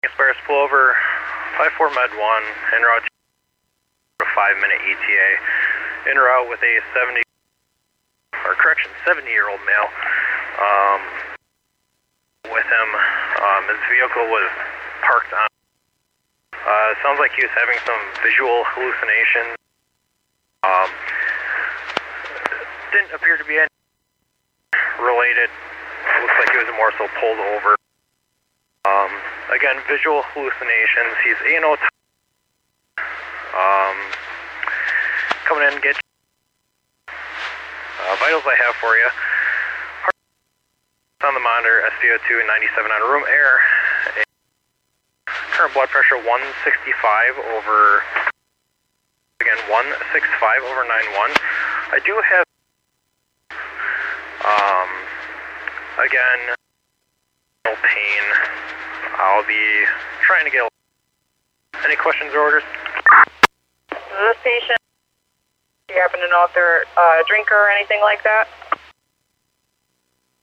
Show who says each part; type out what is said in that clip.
Speaker 1: Express, pull over 54 Med 1, en route to a 5-minute ETA, en route with a 70-year-old male. With him, his vehicle was parked on. Sounds like he was having some visual hallucinations. Didn't appear to be any related. Looks like he was more so pulled over. Again, visual hallucinations. He's A&O. Coming in, get vitals I have for you. Heart on the monitor, SpO2 97 on room air. Current blood pressure 165 over, again, 165 over 91. I do have, again, no pain. I'll be trying to get any questions or orders?
Speaker 2: This patient, do you happen to know if they're a drinker or anything like that?